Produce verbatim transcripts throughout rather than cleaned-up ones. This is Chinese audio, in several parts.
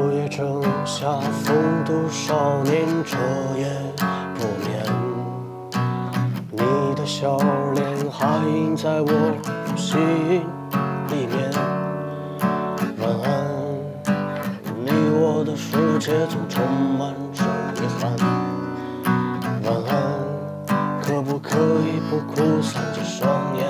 午夜正下，风度少年彻夜不眠。你的笑脸还印在我心里面。晚安，你我的世界总充满着遗憾。晚安，可不可以不哭散这双眼？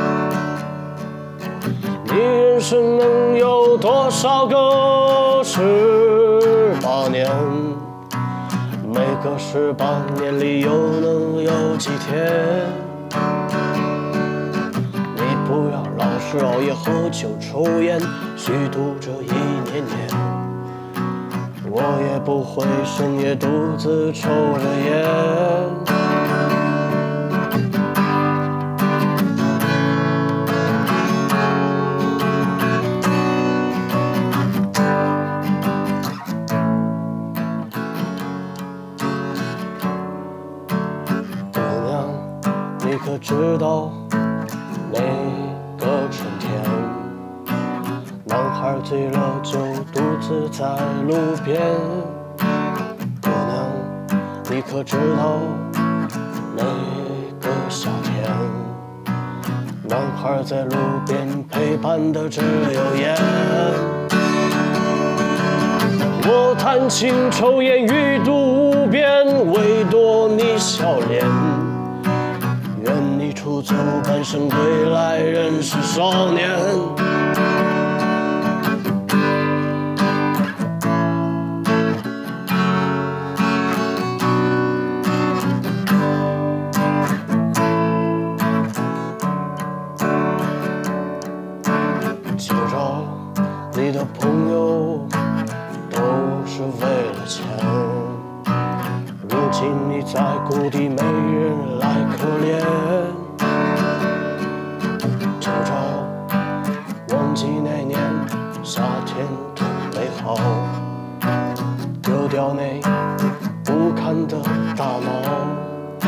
你人生能有多少个十八年？每个十八年里又能有几天？你不要老是熬夜喝酒抽烟，虚度这一年年。我也不会深夜独自抽着烟。你可知道那个春天，男孩醉了就独自在路边。姑娘，你可知道那个夏天，男孩在路边陪伴的只有烟。我弹琴抽烟欲度无边，唯夺你笑脸。愿你出走半生归来仍是少年。记着你的朋友都是为了钱，如今你在谷底没人来可怜。就这忘记那年夏天多美好，丢掉那不堪的大毛。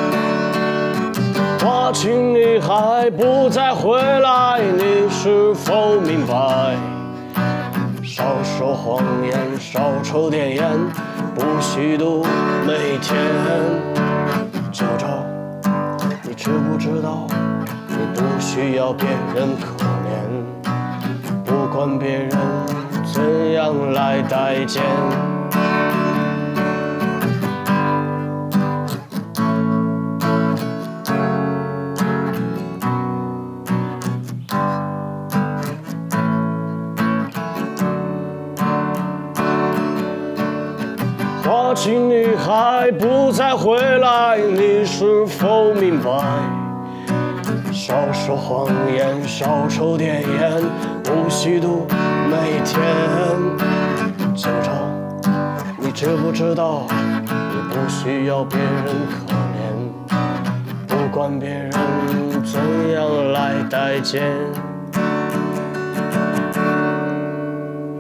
花情你还不再回来，你是否明白？少说谎言，少抽点烟，不虚度每天。就这，你知不知道，你不需要别人可怜，不管别人怎样来待见。花情你还不再回来，你是否明白？少说谎言，少抽点烟，不虚度每天。就这，你知不知道，你不需要别人可怜，不管别人怎样来待见。